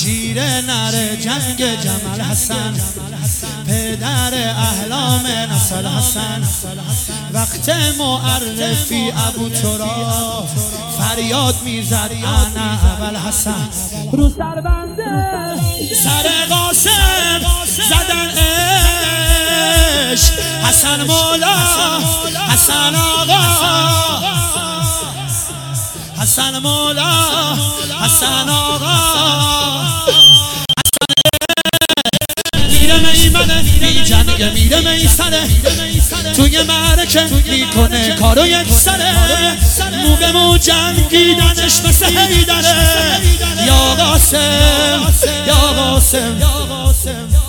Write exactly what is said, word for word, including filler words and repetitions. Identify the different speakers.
Speaker 1: شیر نر جنگ جمل حسن، پدر احلام نسل حسن. وقت معرفی ابو تراب فریاد میزد انا ابل حسن. رو سر بنده سر قاسم زدن عشق، حسن مولا حسن آقا، حسن مولا حسن آقا. میره میمنه بی جنگ، میره میسنه توی معرکه میکنه کارو یک سره. مو به مو جنگیدنش مثل هیدره. یا قاسم یا قاسم